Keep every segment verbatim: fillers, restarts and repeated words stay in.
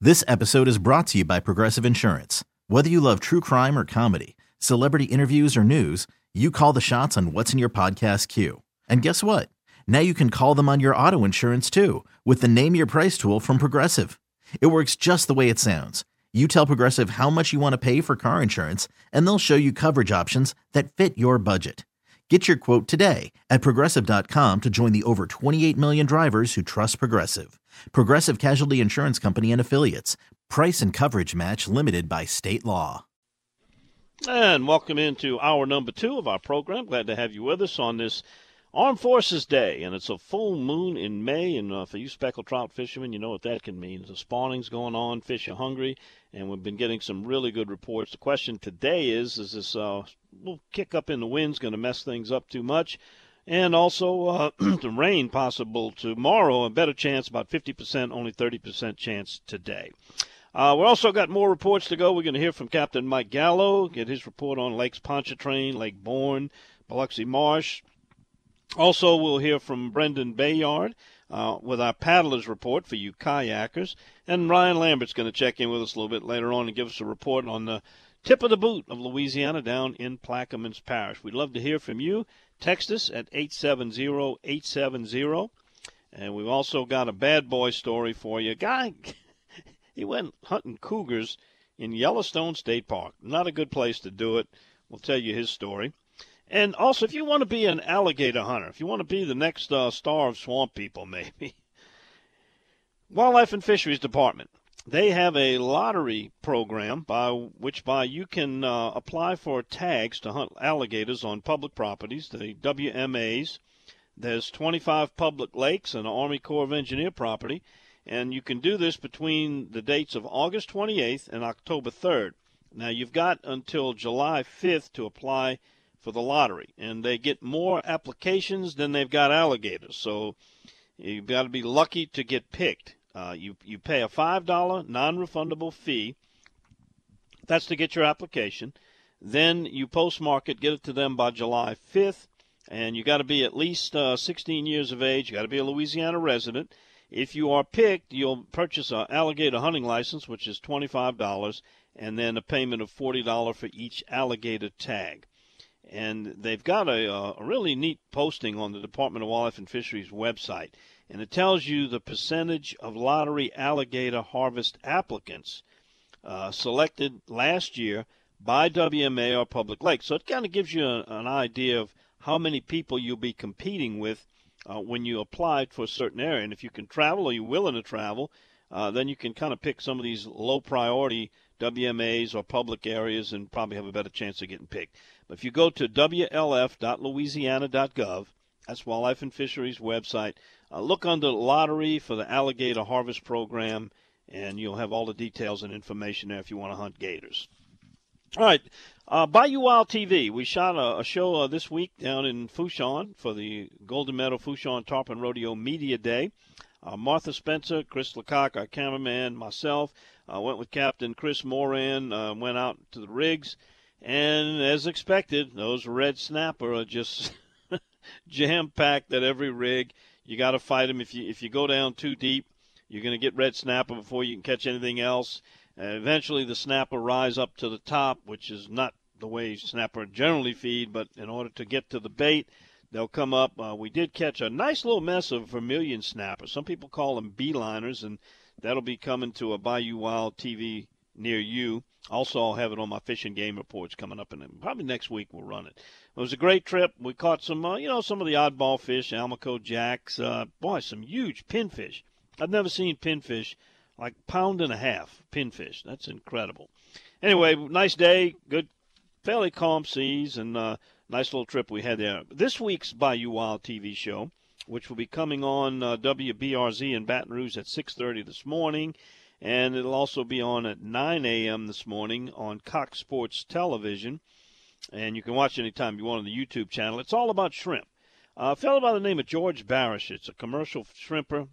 This episode is brought to you by Progressive Insurance. Whether you love true crime or comedy, celebrity interviews or news, you call the shots on what's in your podcast queue. And guess what? Now you can call them on your auto insurance too with the Name Your Price tool from Progressive. It works just the way it sounds. You tell Progressive how much you want to pay for car insurance, and they'll show you coverage options that fit your budget. Get your quote today at Progressive dot com to join the over twenty-eight million drivers who trust Progressive. Progressive Casualty Insurance Company and Affiliates. Price and coverage match limited by state law. And welcome into hour number two of our program. Glad to have you with us on this Armed Forces Day. And it's a full moon in May. And uh, for you speckled trout fishermen, you know what that can mean. The spawning's going on, fish are hungry, and we've been getting some really good reports. The question today is, is this uh, little kick up in the wind's going to mess things up too much? And also uh, the rain possible tomorrow, a better chance, about fifty percent, only thirty percent chance today. Uh, we also got more reports to go. We're going to hear from Captain Mike Gallo, get his report on Lakes Pontchartrain, Lake Bourne, Biloxi Marsh. Also, we'll hear from Brendan Bayard uh, with our paddlers report for you kayakers. And Ryan Lambert's going to check in with us a little bit later on and give us a report on the tip of the boot of Louisiana down in Plaquemines Parish. We'd love to hear from you. Text us at eight seven zero, eight seven zero. And we've also got a bad boy story for you. Guy, he went hunting cougars in Yellowstone State Park. Not a good place to do it. We'll tell you his story. And also, if you want to be an alligator hunter, if you want to be the next uh, star of Swamp People, maybe, Wildlife and Fisheries Department, they have a lottery program by which by you can uh, apply for tags to hunt alligators on public properties, the W M As. There's twenty-five public lakes and an Army Corps of Engineer property, and you can do this between the dates of August twenty-eighth and October third. Now, you've got until July fifth to apply for the lottery, and they get more applications than they've got alligators, so you've got to be lucky to get picked. Uh, you, you pay a five dollars non-refundable fee. That's to get your application. Then you postmark it, get it to them by July fifth, and you got to be at least uh, sixteen years of age. You got to be a Louisiana resident. If you are picked, you'll purchase an alligator hunting license, which is twenty-five dollars, and then a payment of forty dollars for each alligator tag. And they've got a, a really neat posting on the Department of Wildlife and Fisheries website. And it tells you the percentage of lottery alligator harvest applicants uh, selected last year by W M A or public lakes. So it kind of gives you a, an idea of how many people you'll be competing with uh, when you applied for a certain area. And if you can travel or you're willing to travel, uh, then you can kind of pick some of these low-priority W M As or public areas and probably have a better chance of getting picked. But if you go to W L F dot louisiana dot gov, that's Wildlife and Fisheries website, uh, look under lottery for the alligator harvest program, and you'll have all the details and information there if you want to hunt gators. All right, uh, Bayou Wild T V. We shot a, a show uh, this week down in Fouchon for the Golden Meadow Fouchon Tarpon Rodeo Media Day. Uh, Martha Spencer, Chris Lecoq, our cameraman, myself, uh, went with Captain Chris Moran, uh, went out to the rigs, and as expected, those red snapper are just jam-packed at every rig. You got to fight them. If you if you go down too deep, you're going to get red snapper before you can catch anything else. Uh, eventually, the snapper rise up to the top, which is not the way snapper generally feed, but in order to get to the bait, they'll come up. Uh, we did catch a nice little mess of vermilion snappers. Some people call them beeliners, and that'll be coming to a Bayou Wild T V near you. Also, I'll have it on my Fish and Game reports coming up, and probably next week we'll run it. It was a great trip. We caught some, uh, you know, some of the oddball fish, Almaco jacks. Uh, boy, some huge pinfish. I've never seen pinfish like pound and a half pinfish. That's incredible. Anyway, nice day, good, fairly calm seas, and uh, nice little trip we had there. This week's Bayou Wild T V show, which will be coming on uh, W B R Z in Baton Rouge at six thirty this morning, and it'll also be on at nine a.m. this morning on Cox Sports Television, and you can watch anytime you want on the YouTube channel. It's all about shrimp. Uh, a fellow by the name of George Barish, it's a commercial shrimper.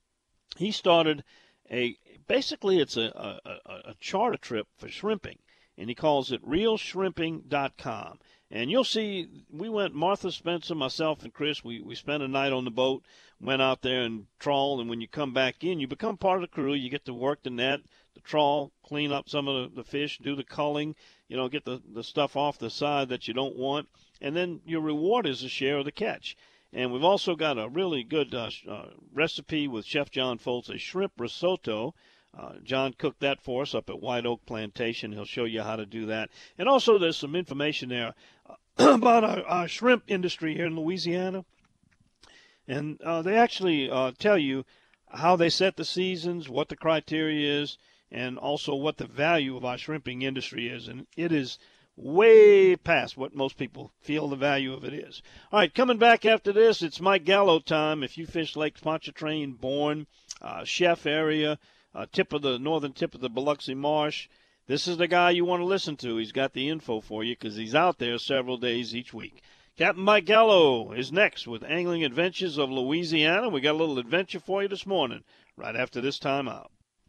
He started a, basically it's a, a, a charter trip for shrimping, and he calls it real shrimping dot com. And you'll see, we went, Martha Spencer, myself, and Chris, we, we spent a night on the boat, went out there and trawled, and when you come back in, you become part of the crew. You get to work the net, the trawl, clean up some of the, the fish, do the culling, you know, get the, the stuff off the side that you don't want, and then your reward is a share of the catch. And we've also got a really good uh, uh, recipe with Chef John Foltz, a shrimp risotto. Uh, John cooked that for us up at White Oak Plantation. He'll show you how to do that. And also there's some information there about our, our shrimp industry here in Louisiana. And uh, they actually uh, tell you how they set the seasons, what the criteria is, and also what the value of our shrimping industry is. And it is way past what most people feel the value of it is. All right, coming back after this, it's Mike Gallo time. If you fish Lake Pontchartrain, Bourne, uh, Chef area, uh, tip of the northern tip of the Biloxi Marsh, this is the guy you want to listen to. He's got the info for you because he's out there several days each week. Captain Mike Gallo is next with Angling Adventures of Louisiana. We got a little adventure for you this morning, right after this time out.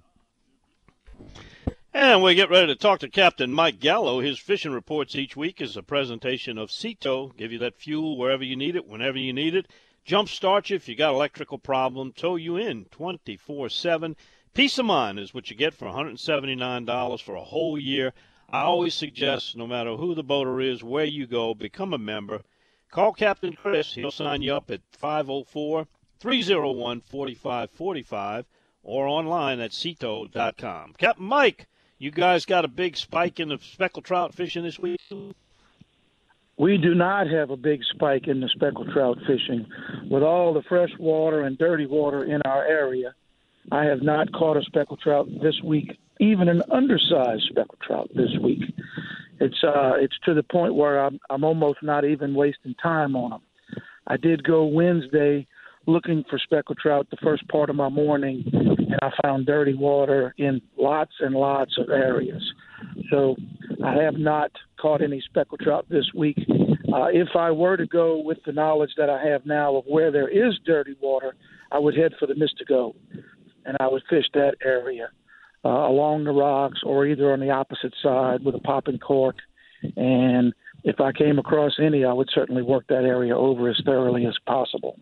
And we get ready to talk to Captain Mike Gallo. His fishing reports each week is a presentation of Sea Tow. Give you that fuel wherever you need it, whenever you need it. Jump start you if you got an electrical problem. Tow you in twenty-four seven. Peace of mind is what you get for one hundred seventy-nine dollars for a whole year. I always suggest, no matter who the boater is, where you go, become a member. Call Captain Chris. He'll sign you up at five oh four, three oh one, four five four five or online at sea tow dot com. Captain Mike, you guys got a big spike in the speckled trout fishing this week? We do not have a big spike in the speckled trout fishing. With all the fresh water and dirty water in our area, I have not caught a speckled trout this week, even an undersized speckled trout this week. It's uh, it's to the point where I'm, I'm almost not even wasting time on them. I did go Wednesday looking for speckled trout the first part of my morning, and I found dirty water in lots and lots of areas. So I have not caught any speckled trout this week. Uh, if I were to go with the knowledge that I have now of where there is dirty water, I would head for the Mystico, and I would fish that area uh, along the rocks or either on the opposite side with a popping cork. And if I came across any, I would certainly work that area over as thoroughly as possible.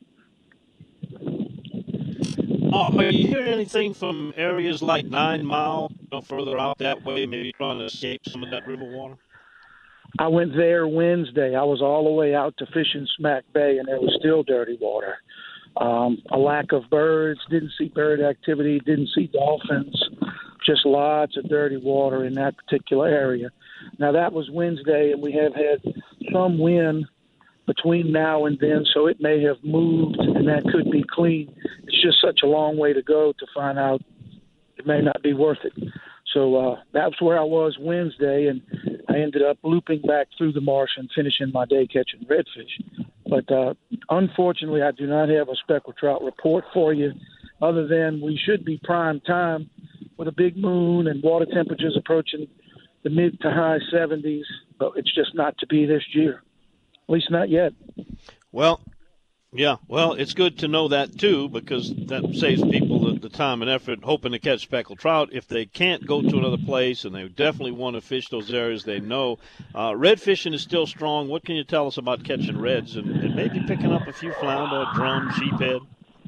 Uh, are you hearing anything from areas like Nine Mile, you know, further out that way, maybe trying to escape some of that river water? I went there Wednesday. I was all the way out to Fishing Smack Bay, and there was still dirty water. Um, a lack of birds, didn't see bird activity, didn't see dolphins, just lots of dirty water in that particular area. Now, that was Wednesday, and we have had some wind between now and then, so it may have moved, and that could be clean. It's just such a long way to go to find out it may not be worth it. So uh, that's where I was Wednesday, and I ended up looping back through the marsh and finishing my day catching redfish. But uh, unfortunately, I do not have a speckled trout report for you, other than we should be prime time with a big moon and water temperatures approaching the mid to high seventies, but it's just not to be this year. At least not yet. Well, yeah, well, it's good to know that, too, because that saves people the, the time and effort hoping to catch speckled trout. If they can't go to another place and they definitely want to fish those areas they know, uh, red fishing is still strong. What can you tell us about catching reds and, and maybe picking up a few flounder, drum, sheephead?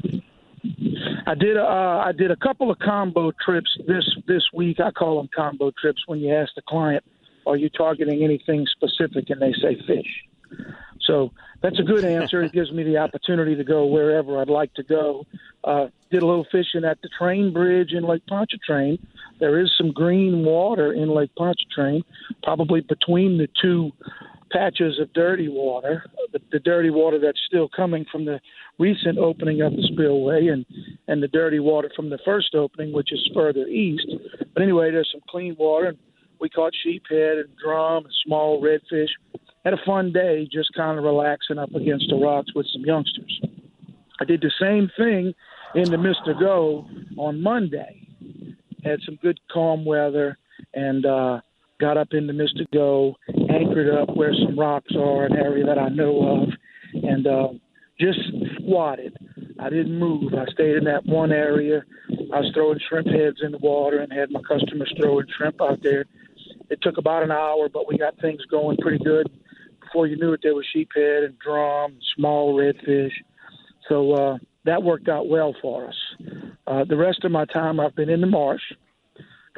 I did uh, I did a couple of combo trips this, this week. I call them combo trips when you ask the client, are you targeting anything specific, and they say fish. So that's a good answer. It gives me the opportunity to go wherever I'd like to go. Uh, did a little fishing at the train bridge in Lake Pontchartrain. There is some green water in Lake Pontchartrain, probably between the two patches of dirty water, the, the dirty water that's still coming from the recent opening of the spillway and, and the dirty water from the first opening, which is further east. But anyway, there's some clean water. We caught sheephead and drum and small redfish. Had a fun day just kind of relaxing up against the rocks with some youngsters. I did the same thing in the Mister Go on Monday. Had some good calm weather and uh, got up in the Mister Go, anchored up where some rocks are, an area that I know of, and uh, just squatted. I didn't move. I stayed in that one area. I was throwing shrimp heads in the water and had my customers throwing shrimp out there. It took about an hour, but we got things going pretty good. Before you knew it, there was sheephead and drum, small redfish. So uh, that worked out well for us. Uh, the rest of my time, I've been in the marsh.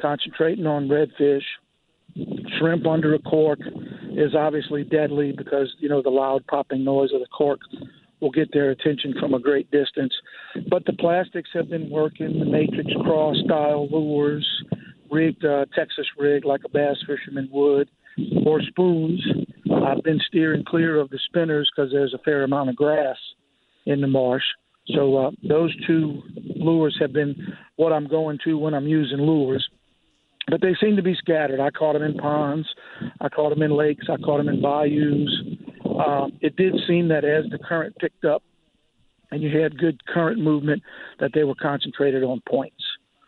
concentrating on redfish. Shrimp under a cork is obviously deadly because, you know, the loud popping noise of the cork will get their attention from a great distance. But the plastics have been working, the matrix cross style lures, rigged uh, Texas rig like a bass fisherman would, or spoons. I've been steering clear of the spinners because there's a fair amount of grass in the marsh. So uh, those two lures have been what I'm going to when I'm using lures. But they seem to be scattered. I caught them in ponds. I caught them in lakes. I caught them in bayous. Um, it did seem that as the current picked up and you had good current movement, that they were concentrated on points.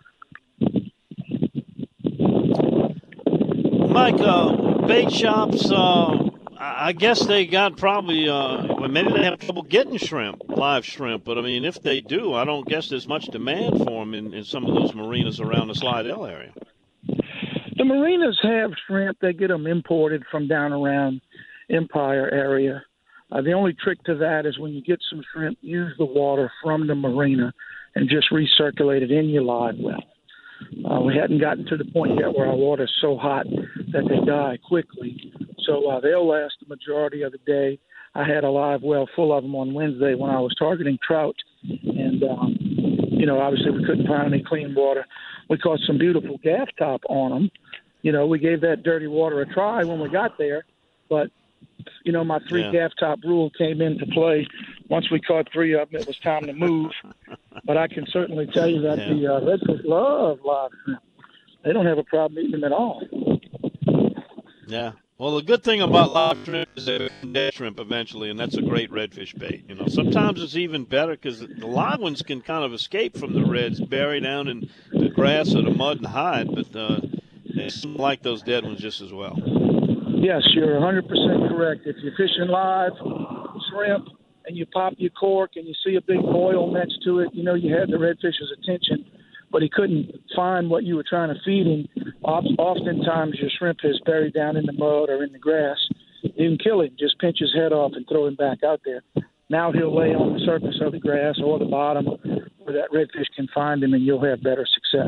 Mike, uh, bait shops, uh, I guess they got probably, uh, well, maybe they have trouble getting shrimp, live shrimp. But, I mean, if they do, I don't guess there's much demand for them in, in some of those marinas around the Slidell area. The marinas have shrimp. They get them imported from down around Empire area. Uh, the only trick to that is when you get some shrimp, use the water from the marina and just recirculate it in your live well. Uh, we hadn't gotten to the point yet where our water's so hot that they die quickly. So uh, they'll last the majority of the day. I had a live well full of them on Wednesday when I was targeting trout. And, um, you know, obviously we couldn't find any clean water. We caught some beautiful gaff top on them. You know, we gave that dirty water a try when we got there. But, you know, my three yeah. gaff top rule came into play. Once we caught three of them, it was time to move. But I can certainly tell you that yeah. the uh, redfish love live shrimp. They don't have a problem eating them at all. Yeah. Well, the good thing about live shrimp is they become dead shrimp eventually, and that's a great redfish bait. You know, sometimes it's even better because the live ones can kind of escape from the reds, bury down in the grass or the mud and hide, but uh, they seem like those dead ones just as well. Yes, you're one hundred percent correct. If you're fishing live shrimp and you pop your cork and you see a big boil next to it, you know you had the redfish's attention, but he couldn't find what you were trying to feed him. Oftentimes your shrimp is buried down in the mud or in the grass. You can kill him, just pinch his head off and throw him back out there. Now he'll lay on the surface of the grass or the bottom where that redfish can find him, and you'll have better success.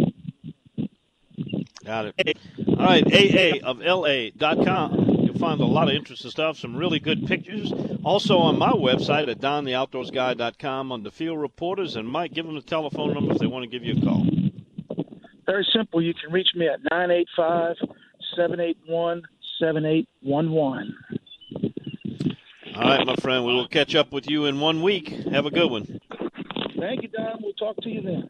Got it. All right, A A of L A dot com. You'll find a lot of interesting stuff, some really good pictures. Also on my website at don the outdoors guy dot com on the field reporters. And, Mike, give them the telephone number if they want to give you a call. Very simple. You can reach me at nine eight five, seven eight one, seven eight one one. All right, my friend. We will catch up with you in one week. Have a good one. Thank you, Don. We'll talk to you then.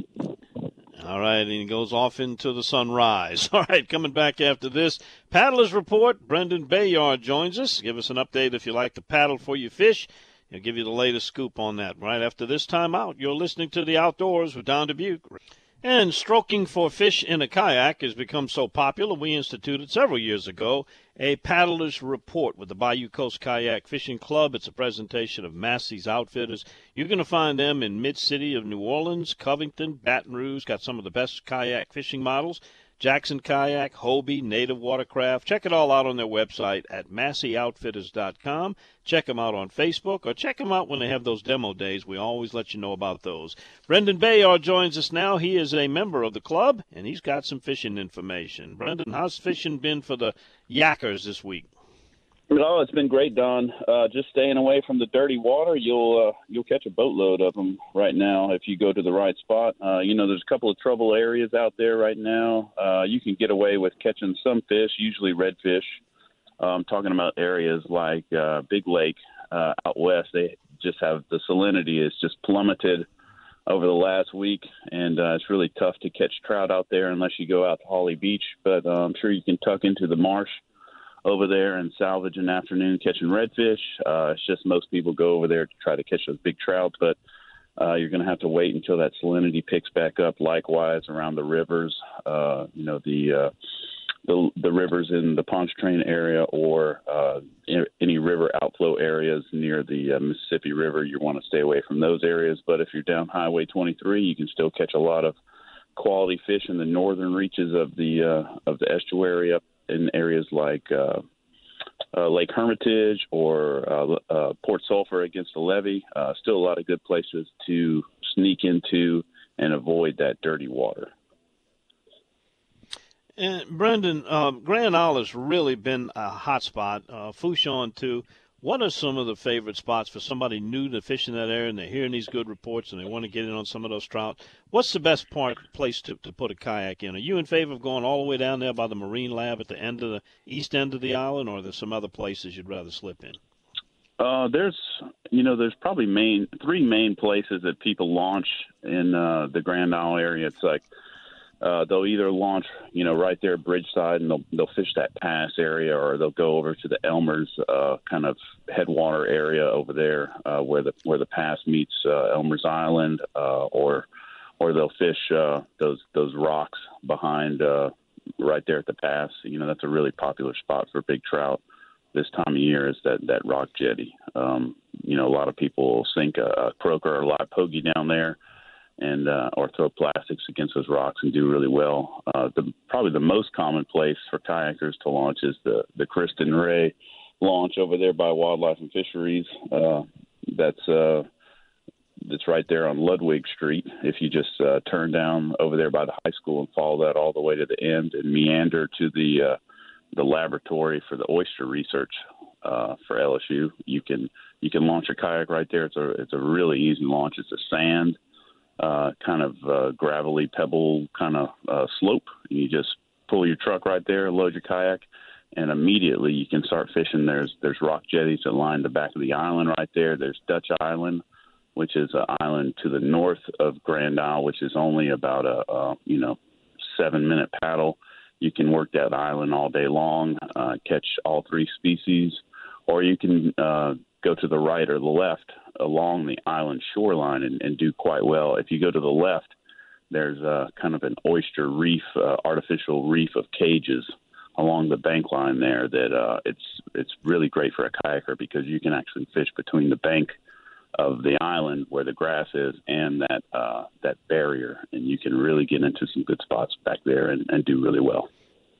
All right, and he goes off into the sunrise. All right, coming back after this, Paddlers Report. Brendan Bayard joins us. Give us an update if you like to paddle for your fish. He'll give you the latest scoop on that. Right after this time out, you're listening to The Outdoors with Don Dubuque. And stroking for fish in a kayak has become so popular, we instituted several years ago a Paddler's Report with the Bayou Coast Kayak Fishing Club. It's a presentation of Massey's Outfitters. You're going to find them in mid-city of New Orleans, Covington, Baton Rouge. Got some of the best kayak fishing models. Jackson Kayak, Hobie, Native Watercraft. Check it all out on their website at massey outfitters dot com. Check them out on Facebook, or check them out when they have those demo days. We always let you know about those. Brendan Bayard joins us now. He is a member of the club, and he's got some fishing information. Brendan, how's fishing been for the Yackers this week? Oh, it's been great, Don. Uh, just staying away from the dirty water. You'll uh, you'll catch a boatload of them right now if you go to the right spot. Uh, you know, there's a couple of trouble areas out there right now. Uh, you can get away with catching some fish, usually redfish. Uh, I'm talking about areas like uh, Big Lake uh, out west. They just have the salinity is just plummeted over the last week, and uh, it's really tough to catch trout out there unless you go out to Holly Beach. But uh, I'm sure you can tuck into the marsh over there and salvage an afternoon catching redfish. Uh, it's just most people go over there to try to catch those big trout, but uh, you're going to have to wait until that salinity picks back up. Likewise, around the rivers, uh, you know, the, uh, the the rivers in the Pontchartrain area or uh, any river outflow areas near the uh, Mississippi River, you want to stay away from those areas. But if you're down Highway twenty-three, you can still catch a lot of quality fish in the northern reaches of the uh, of the estuary up in areas like uh, uh, Lake Hermitage or uh, uh, Port Sulphur against the levee. Uh, still a lot of good places to sneak into and avoid that dirty water. And Brendan, um, Grand Isle has really been a hot spot. Uh, Fourchon too. What are some of the favorite spots for somebody new to fish in that area and they're hearing these good reports and they want to get in on some of those trout? What's the best part place to, to put a kayak in? Are you in favor of going all the way down there by the Marine Lab at the end of the east end of the island, or are there some other places you'd rather slip in? Uh, there's, you know, there's probably main three main places that people launch in uh, the Grand Isle area. It's like uh, they'll either launch, you know, right there Bridgeside, and they'll they'll fish that pass area, or they'll go over to the Elmer's uh, kind of headwater area over there uh, where the where the pass meets uh, Elmer's Island, uh, or or they'll fish uh, those those rocks behind uh, right there at the pass. You know, that's a really popular spot for big trout this time of year, is that, that rock jetty. Um, you know, a lot of people will sink a, a croaker or a live pogie down there and uh, or throw plastics against those rocks and do really well. Uh, the, probably the most common place for kayakers to launch is the, the Kristen Ray launch over there by Wildlife and Fisheries. Uh, that's uh, that's right there on Ludwig Street. If you just uh, turn down over there by the high school and follow that all the way to the end and meander to the uh, the laboratory for the oyster research uh, for L S U, you can you can launch a kayak right there. It's a it's a really easy launch. It's a sand uh, kind of uh, gravelly pebble kind of uh, slope. You just pull your truck right there, load your kayak, and immediately you can start fishing. There's there's rock jetties that line the back of the island right there. There's Dutch Island, which is an island to the north of Grand Isle, which is only about a, a you know seven minute paddle. You can work that island all day long, uh, catch all three species, or you can uh, go to the right or the left along the island shoreline and, and do quite well. If you go to the left, there's uh, kind of an oyster reef, uh, artificial reef of cages along the bank line there that uh, it's it's really great for a kayaker because you can actually fish between the bank of the island where the grass is and that uh, that barrier, and you can really get into some good spots back there and, and do really well.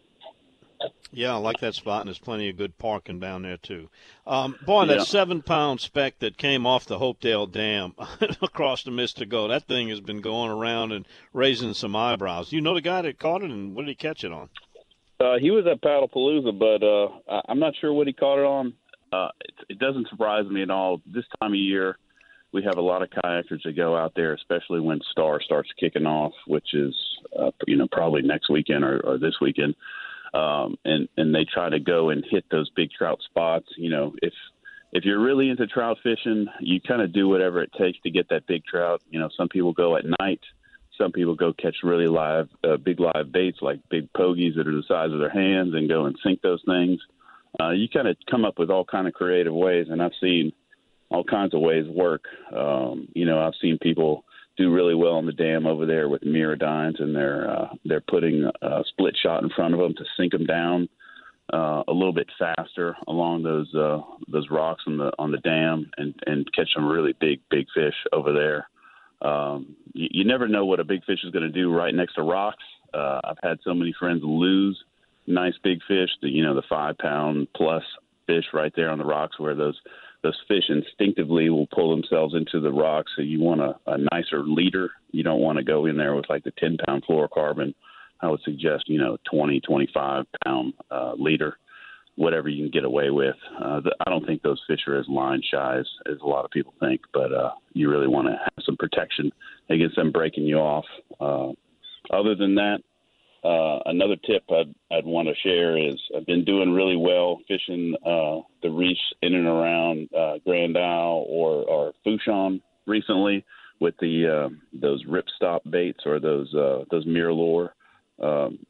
Yeah, I like that spot, and there's plenty of good parking down there, too. Um, boy, Yeah. that seven-pound speck that came off the Hopedale Dam across the Mystico, that thing has been going around and raising some eyebrows. You know the guy that caught it, and what did he catch it on? Uh, he was at Paddlepalooza, but uh, I'm not sure what he caught it on. Uh, it, it doesn't surprise me at all. This time of year, we have a lot of kayakers that go out there, especially when Star starts kicking off, which is uh, you know probably next weekend or, or this weekend, um, and and they try to go and hit those big trout spots. You know, if if you're really into trout fishing, you kind of do whatever it takes to get that big trout. You know, some people go at night. Some people go catch really live, uh, big live baits like big pogies that are the size of their hands and go and sink those things. Uh, you kind of come up with all kind of creative ways, and I've seen all kinds of ways work. Um, you know, I've seen people do really well on the dam over there with Miradynes, and they're uh, they're putting a split shot in front of them to sink them down uh, a little bit faster along those uh, those rocks on the on the dam, and, and catch some really big big fish over there. Um, you, you never know what a big fish is going to do right next to rocks. Uh, I've had so many friends lose nice big fish, the, you know, the five pound plus fish right there on the rocks where those, those fish instinctively will pull themselves into the rocks. So you want a, a nicer leader. You don't want to go in there with like the ten pound fluorocarbon. I would suggest, you know, twenty, twenty-five pound uh, leader, whatever you can get away with. Uh, the, I don't think those fish are as line shy as, as a lot of people think, but uh, you really want to have some protection against them breaking you off. Uh, other than that, uh, another tip I'd, I'd want to share is I've been doing really well fishing uh, the reefs in and around uh, Grand Isle or, or Fourchon recently with the uh, those ripstop baits or those uh, those MirrOlure um,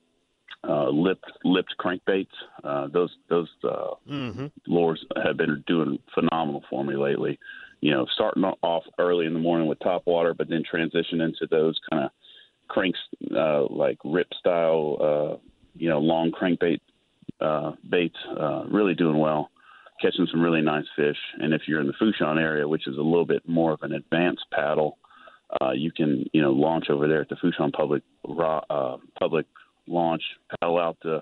uh, lipped lipped crankbaits. Uh, those those uh, mm-hmm. lures have been doing phenomenal for me lately. You know, starting off early in the morning with top water, but then transition into those kind of cranks, uh, like rip style, uh, you know, long crankbait uh, baits. Uh, really doing well, catching some really nice fish. And if you're in the Fourchon area, which is a little bit more of an advanced paddle, uh, you can, you know, launch over there at the Fourchon public uh, public launch, paddle out to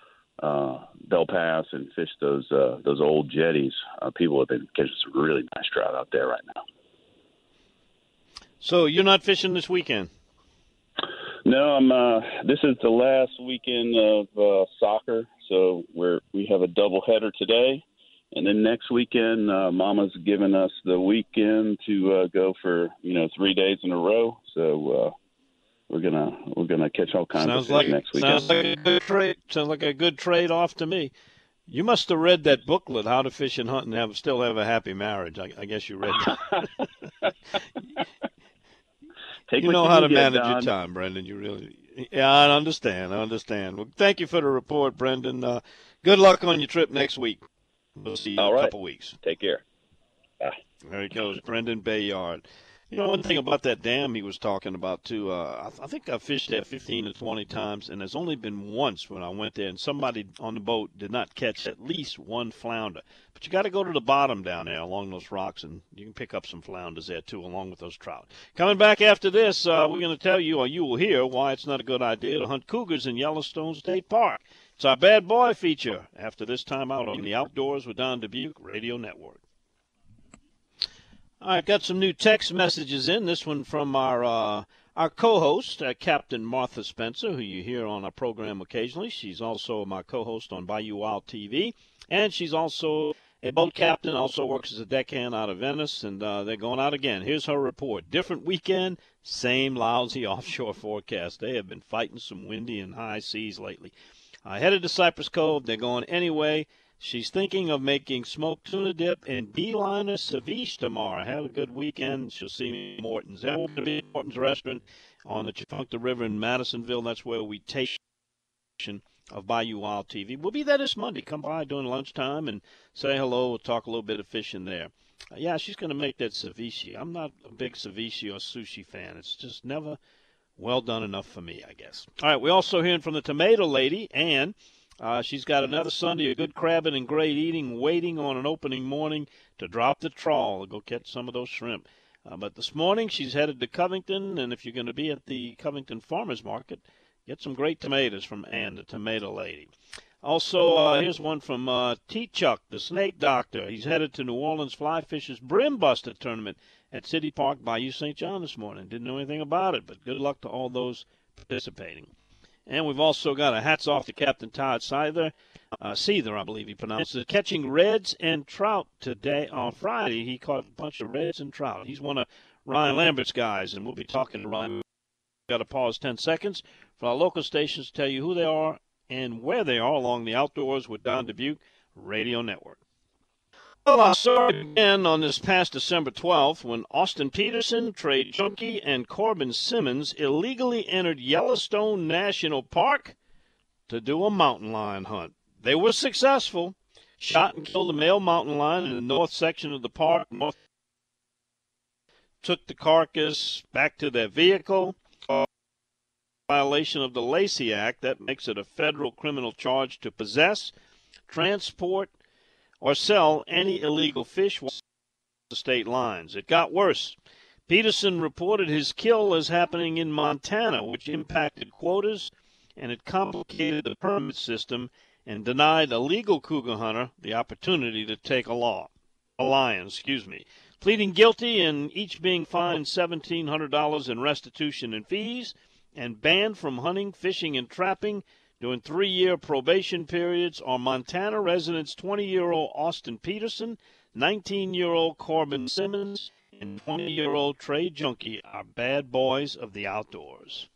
uh, Bell Pass and fish those uh, those old jetties. Uh, people have been catching some really nice trout out there right now. So you're not fishing this weekend? No, I'm. Uh, this is the last weekend of uh, soccer, so we're we have a doubleheader today, and then next weekend, uh, Mama's given us the weekend to uh, go for you know three days in a row. So uh, we're gonna we're gonna catch all kinds Sounds of fish like next weekend. sounds like a good trade. Sounds like a good trade off to me. You must have read that booklet, How to Fish and Hunt and Have Still Have a Happy Marriage. I, I guess you read that. Take You what know you how can to get, manage Don. your time, Brendan. You really, yeah, I understand. I understand. Well, thank you for the report, Brendan. Uh, good luck on your trip next week. We'll see you All in a right. couple weeks. Take care. Bye. There he goes, Brendan Bayard. You know, one thing about that dam he was talking about, too, uh, I, th- I think I fished there fifteen to twenty times, and there's only been once when I went there and somebody on the boat did not catch at least one flounder. But you got to go to the bottom down there along those rocks, and you can pick up some flounders there, too, along with those trout. Coming back after this, uh, we're going to tell you, or you will hear, why it's not a good idea to hunt cougars in Yellowstone State Park. It's our Bad Boy feature after this time out on the Outdoors with Don Dubuque Radio Network. I've got some new text messages in. This one from our uh, our co-host, uh, Captain Martha Spencer, who you hear on our program occasionally. She's also my co-host on Bayou Wild T V, and she's also a boat captain, also works as a deckhand out of Venice, and uh, they're going out again. Here's her report. Different weekend, same lousy offshore forecast. They have been fighting some windy and high seas lately. Uh, headed to Cypress Cove. They're going anyway. She's thinking of making smoked tuna dip and D-liner ceviche tomorrow. Have a good weekend. She'll see me at Morton's. That will be Morton's Restaurant on the Chafuncta River in Madisonville. That's where we take of Bayou Wild T V. We'll be there this Monday. Come by during lunchtime and say hello. We'll talk a little bit of fishing there. Uh, yeah, she's going to make that ceviche. I'm not a big ceviche or sushi fan. It's just never well done enough for me, I guess. All right, we're also hearing from the Tomato Lady, and Uh, she's got another Sunday of good crabbing and great eating waiting on an opening morning to drop the trawl and go catch some of those shrimp. Uh, but this morning she's headed to Covington, and if you're going to be at the Covington Farmers Market, get some great tomatoes from Ann, the Tomato Lady. Also, uh, here's one from uh, T-Chuck, the snake doctor. He's headed to New Orleans Fly Fishers Brim Buster Tournament at City Park Bayou Saint John this morning. Didn't know anything about it, but good luck to all those participating. And we've also got a hats off to Captain Todd Seither, uh, Seither, I believe he pronounced it, catching reds and trout today. On Friday, he caught a bunch of reds and trout. He's one of Ryan Lambert's guys, and we'll be talking to Ryan. We've got to pause ten seconds for our local stations to tell you who they are and where they are along the Outdoors with Don Dubuque Radio Network. Well, our story began on this past December twelfth when Austin Peterson, Trey Junkie, and Corbin Simmons illegally entered Yellowstone National Park to do a mountain lion hunt. They were successful, shot and killed a male mountain lion in the north section of the park, north, took the carcass back to their vehicle. Violation of the Lacey Act, that makes it a federal criminal charge to possess, transport, or sell any illegal fish within the state lines. It got worse. Peterson reported his kill as happening in Montana, which impacted quotas, and it complicated the permit system and denied a legal cougar hunter the opportunity to take a law, a lion, excuse me. Pleading guilty and each being fined seventeen hundred dollars in restitution and fees and banned from hunting, fishing, and trapping during three-year probation periods are Montana residents twenty-year-old Austin Peterson, nineteen-year-old Corbin Simmons, and twenty-year-old Trey Junkie, our bad boys of the outdoors.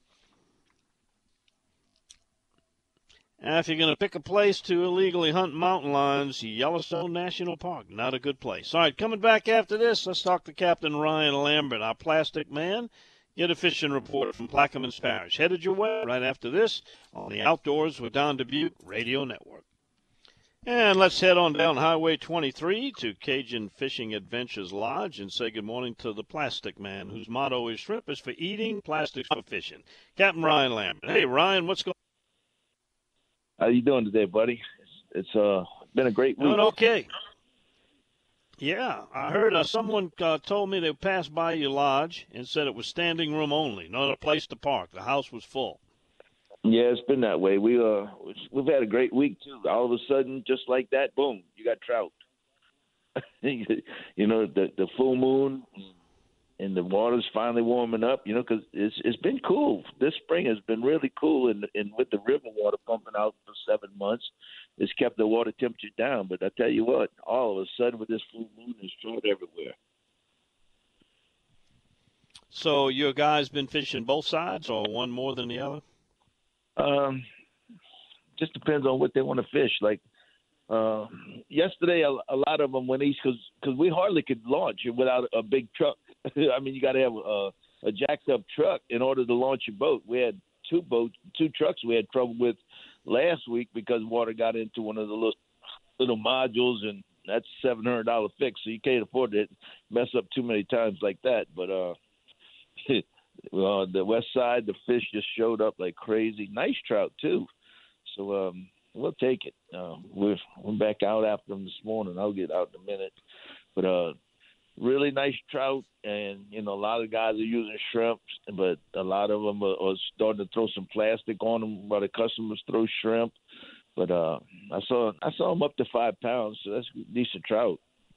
Now, if you're going to pick a place to illegally hunt mountain lions, Yellowstone National Park, not a good place. All right, coming back after this, let's talk to Captain Ryan Lambert, our plastic man. Get a fishing report from Plaquemines Parish. Headed your way right after this on the Outdoors with Don Dubuque Radio Network. And let's head on down Highway twenty-three to Cajun Fishing Adventures Lodge and say good morning to the plastic man, whose motto is shrimp is for eating, plastics for fishing. Captain Ryan Lambert. Hey, Ryan, what's going on? How you doing today, buddy? It's, it's uh been a great week. Doing okay. Yeah, I heard uh, someone uh, told me they passed by your lodge and said it was standing room only, not a place to park. The house was full. Yeah, it's been that way. We uh we've had a great week too. All of a sudden, just like that, boom, you got trout. You know, the the full moon, and the water's finally warming up, you know, because it's it's been cool. This spring has been really cool, and and with the river water pumping out for seven months, it's kept the water temperature down. But I tell you what, all of a sudden with this full moon, there's trout everywhere. So your guys been fishing both sides, or one more than the other? Um, just depends on what they want to fish. Like uh, yesterday, a, a lot of them went east because because we hardly could launch it without a big truck. I mean, you got to have a, a jacked up truck in order to launch your boat. We had two boats, two trucks we had trouble with last week because water got into one of the little, little modules, and that's a seven hundred dollars fix. So you can't afford to mess up too many times like that. But uh, well, the west side, the fish just showed up like crazy. Nice trout too. So um, we'll take it. Uh, we're we're back out after them this morning. I'll get out in a minute. But uh, really nice trout, and you know a lot of guys are using shrimp, but a lot of them are, are starting to throw some plastic on them while the customers throw shrimp. But uh, I saw I saw them up to five pounds, so that's decent trout.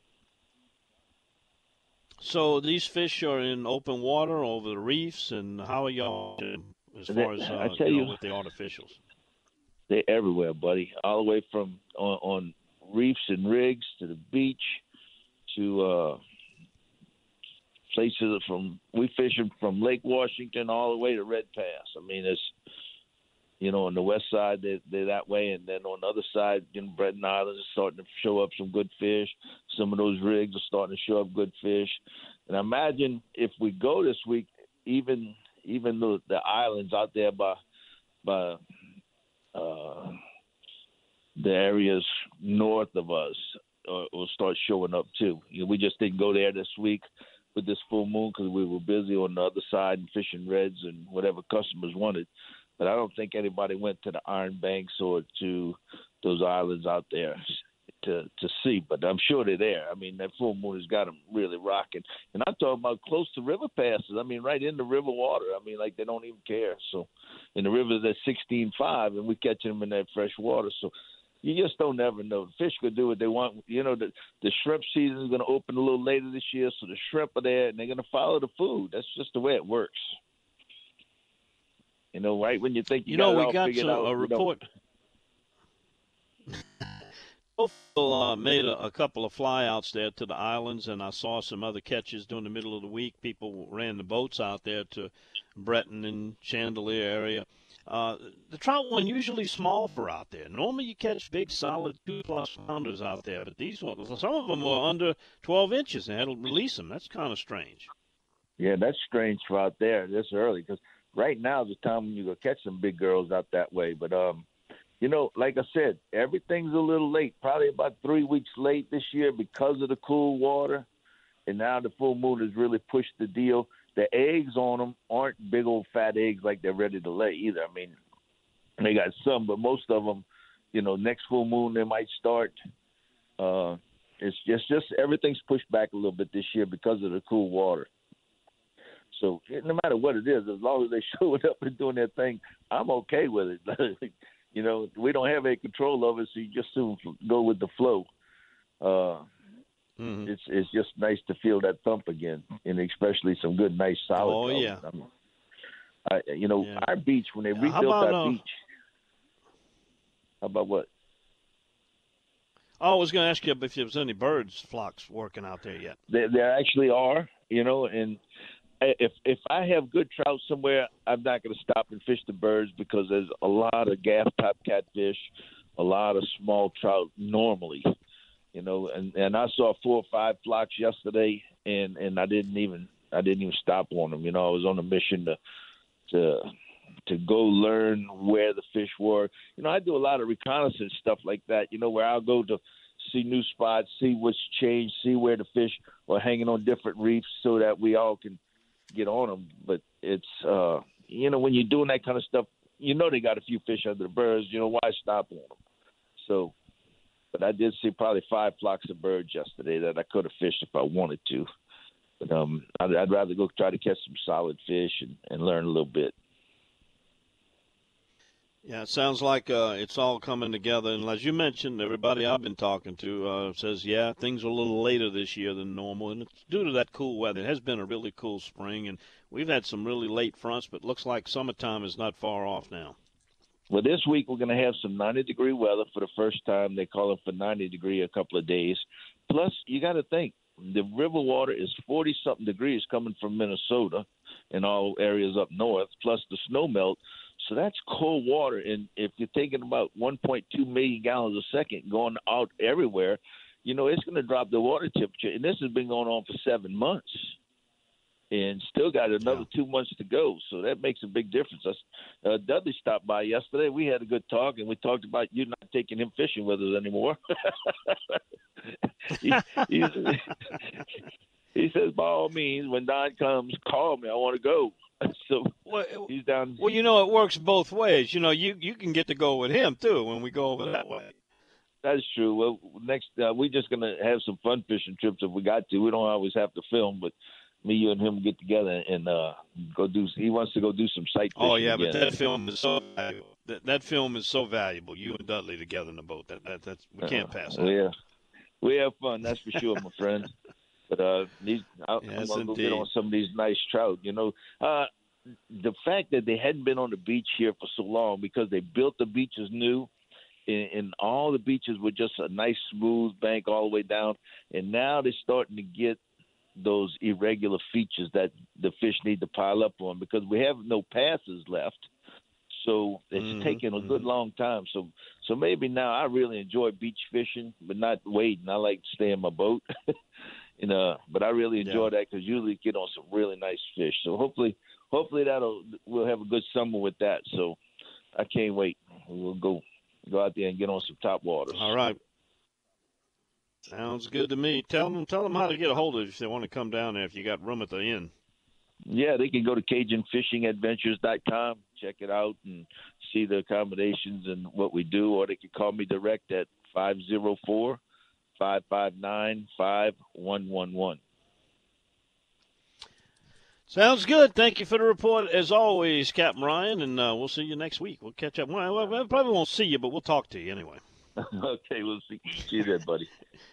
So these fish are in open water over the reefs, and how are y'all as far as uh, I tell you know, you, with the artificials? They're everywhere, buddy. All the way from on, on reefs and rigs to the beach to uh, places from we fishing from Lake Washington all the way to Red Pass. I mean, it's you know on the west side they they're that way, and then on the other side, you know, Breton Island is starting to show up some good fish. Some of those rigs are starting to show up good fish. And I imagine if we go this week, even even the the islands out there by by uh, the areas north of us uh, will start showing up too. You know, we just didn't go there this week with this full moon because we were busy on the other side and fishing reds and whatever customers wanted. But I don't think anybody went to the Iron Banks or to those islands out there to to see. But I'm sure they're there. I mean, that full moon has got them really rocking. And I'm talking about close to river passes. I mean, right in the river water. I mean, like they don't even care. So, and the river's at sixteen five, and we're catching them in that fresh water. So you just don't ever know. The fish could do what they want. You know, the, the shrimp season is going to open a little later this year, so the shrimp are there, and they're going to follow the food. That's just the way it works. You know, right when you think you, You know, got it we all got figured to, out, a report. People uh, made a, a couple of flyouts there to the islands, and I saw some other catches during the middle of the week. People ran the boats out there to Breton and Chandelier area. Uh, the trout weren't usually small for out there. Normally you catch big, solid two-plus pounders out there, but these ones, some of them were under twelve inches, and had to release them. That's kind of strange. Yeah, that's strange for out there this early because right now is the time when you go catch some big girls out that way. But, um, you know, like I said, everything's a little late, probably about three weeks late this year because of the cool water. And now the full moon has really pushed the deal. The eggs on them aren't big old fat eggs like they're ready to lay either. I mean, they got some, but most of them, you know, next full moon they might start. Uh, it's just, just everything's pushed back a little bit this year because of the cool water. So no matter what it is, as long as they show it up and doing their thing, I'm okay with it. You know, we don't have any control of it, so you just soon go with the flow. Uh, mm-hmm. It's it's just nice to feel that thump again, and especially some good, nice, solid. Oh colors. yeah. I mean, I, you know, yeah. Our beach when they yeah. rebuilt about, our uh, beach. How about what? Oh, I was going to ask you if there was any birds flocks working out there yet. There, there actually are, you know, and if if I have good trout somewhere, I'm not going to stop and fish the birds because there's a lot of gas top catfish, a lot of small trout normally, you know. And, and I saw four or five flocks yesterday, and, and I didn't even I didn't even stop on them. You know, I was on a mission to to to go learn where the fish were. You know, I do a lot of reconnaissance stuff like that. You know, where I'll go to see new spots, see what's changed, see where the fish are hanging on different reefs, so that we all can get on them. But it's uh you know, when you're doing that kind of stuff, you know they got a few fish under the birds. You know, why stop on them? So, but I did see probably five flocks of birds yesterday that I could have fished if I wanted to. But um I'd, I'd rather go try to catch some solid fish and, and learn a little bit. Yeah, it sounds like uh, it's all coming together. And as you mentioned, everybody I've been talking to uh, says, yeah, things are a little later this year than normal. And it's due to that cool weather. It has been a really cool spring, and we've had some really late fronts, but it looks like summertime is not far off now. Well, this week we're going to have some ninety-degree weather for the first time. They call it for ninety degree a couple of days. Plus, you got to think, the river water is forty-something degrees coming from Minnesota and all areas up north, plus the snow melt. So that's cold water, and if you're taking about one point two million gallons a second going out everywhere, you know, it's going to drop the water temperature. And this has been going on for seven months and still got another yeah. two months to go. So that makes a big difference. Uh, Dudley stopped by yesterday. We had a good talk, and we talked about you not taking him fishing with us anymore. he, he says, by all means, when Don comes, call me. I want to go. So well, he's down. Well, you know, it works both ways. You know, you, you can get to go with him, too, when we go over that way. That's true. Well, next, uh, we're just going to have some fun fishing trips if we got to. We don't always have to film, but me, you, and him get together and uh, go do. He wants to go do some sight fishing. Oh, yeah, again. but that film is so valuable. That, that film is so valuable. You and Dudley together in the boat. That, that that's we can't pass that. Uh, yeah, we have fun. That's for sure, my friend. But uh, these, I, yes, I'm gonna indeed. go get on some of these nice trout. You know, uh, the fact that they hadn't been on the beach here for so long because they built the beaches new, and, and all the beaches were just a nice smooth bank all the way down, and now they're starting to get those irregular features that the fish need to pile up on because we have no passes left. So it's mm-hmm, taking a mm-hmm. good long time. So so maybe now I really enjoy beach fishing, but not wading. I like to stay in my boat. you know, but I really enjoy yeah. that because usually get on some really nice fish. So hopefully, hopefully that'll we'll have a good summer with that. So I can't wait. We'll go go out there and get on some top waters. All right. Sounds good to me. Tell them, tell them how to get a hold of you if they want to come down there, if you got room at the inn. Yeah, they can go to Cajun Fishing Adventures dot com, check it out, and see the accommodations and what we do, or they can call me direct at five oh four, five five nine, five one one one. Sounds good. Thank you for the report, as always, Captain Ryan, and uh, we'll see you next week. We'll catch up. Well, we probably won't see you, but we'll talk to you anyway. Okay, we'll see, see you there, buddy.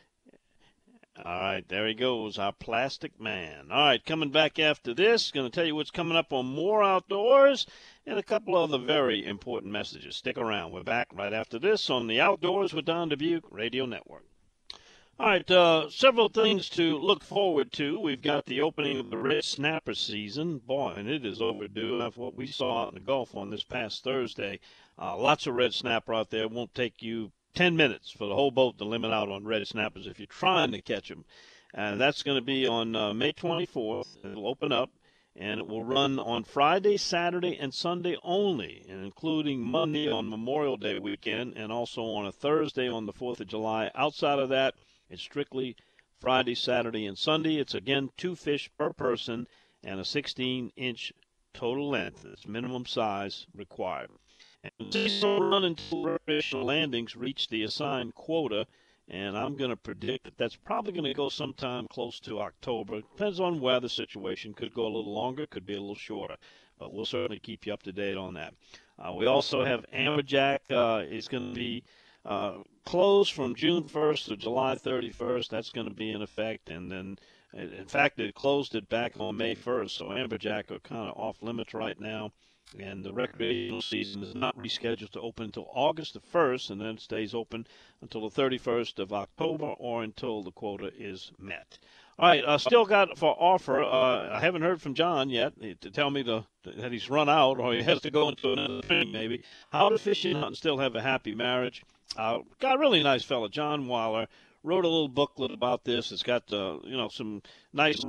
All right, there he goes, our plastic man. All right, coming back after this, going to tell you what's coming up on More Outdoors and a couple other very important messages. Stick around. We're back right after this on the Outdoors with Don Dubuque Radio Network. All right, uh, several things to look forward to. We've got the opening of the red snapper season. Boy, and it is overdue. That's what we saw out in the Gulf on this past Thursday. Uh, lots of red snapper out there. It won't take you ten minutes for the whole boat to limit out on red snappers if you're trying to catch them. And that's going to be on uh, May twenty-fourth. It'll open up, and it will run on Friday, Saturday, and Sunday only, and including Monday on Memorial Day weekend and also on a Thursday on the fourth of July. Outside of that, it's strictly Friday, Saturday, and Sunday. It's, again, two fish per person and a sixteen-inch total length. It's minimum size required. And the season will run until recreational landings reach the assigned quota, and I'm going to predict that that's probably going to go sometime close to October. Depends on weather situation. Could go a little longer, could be a little shorter, but we'll certainly keep you up to date on that. Uh, we also have Amberjack uh, is going to be uh, closed from June first to July thirty-first. That's going to be in effect, and then, in fact, they closed it back on May first, so Amberjack are kind of off limits right now. And the recreational season is not rescheduled to open until August the first, and then it stays open until the thirty-first of October or until the quota is met. All right, uh, still got for offer. Uh, I haven't heard from John yet to tell me to, that he's run out or he has to go into another thing maybe. How to fish and hunt and still have a happy marriage. Uh, got a really nice fella, John Waller, wrote a little booklet about this. It's got uh, you know some nice.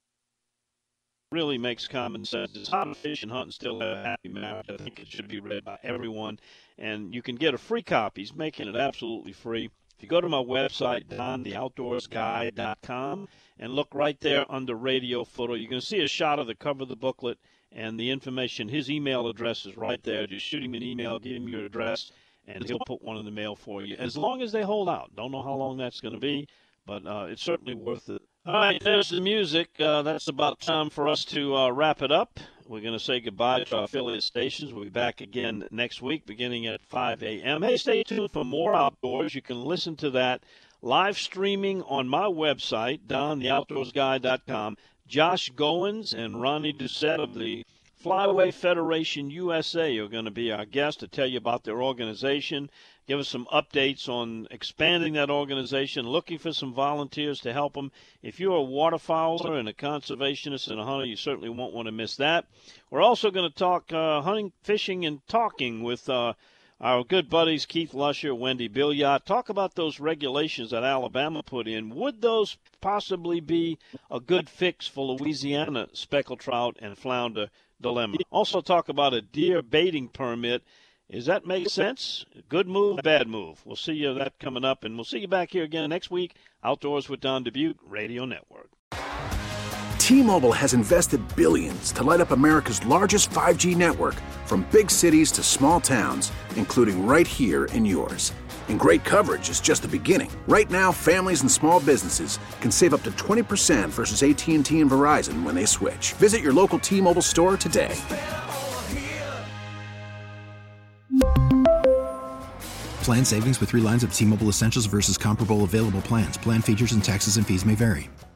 Really makes common sense. It's how to fish and hunt and still have a happy marriage. I think it should be read by everyone. And you can get a free copy. He's making it absolutely free. If you go to my website, don the outdoors guide dot com, and look right there under radio photo, you can see a shot of the cover of the booklet and the information. His email address is right there. Just shoot him an email, give him your address, and he'll put one in the mail for you, as long as they hold out. Don't know how long that's going to be, but uh, it's certainly worth it. All right, there's the music. Uh, that's about time for us to uh, wrap it up. We're going to say goodbye to our affiliate stations. We'll be back again next week beginning at five a.m. Hey, stay tuned for more Outdoors. You can listen to that live streaming on my website, don the outdoors guy dot com. Josh Goins and Ronnie Doucette of the Flyway Federation U S A are going to be our guests to tell you about their organization, give us some updates on expanding that organization, looking for some volunteers to help them. If you're a waterfowler and a conservationist and a hunter, you certainly won't want to miss that. We're also going to talk uh, hunting, fishing, and talking with uh, our good buddies Keith Lusher, Wendy Billiot. Talk about those regulations that Alabama put in. Would those possibly be a good fix for Louisiana speckled trout and flounder dilemma? Also talk about a deer baiting permit. Does that make sense? Good move, bad move? We'll see you that coming up, and we'll see you back here again next week. Outdoors with Don Dubuque Radio Network. T-Mobile has invested billions to light up America's largest five G network, from big cities to small towns, including right here in yours. And great coverage is just the beginning. Right now, families and small businesses can save up to twenty percent versus A T and T and Verizon when they switch. Visit your local T-Mobile store today. Plan savings with three lines of T-Mobile Essentials versus comparable available plans. Plan features and taxes and fees may vary.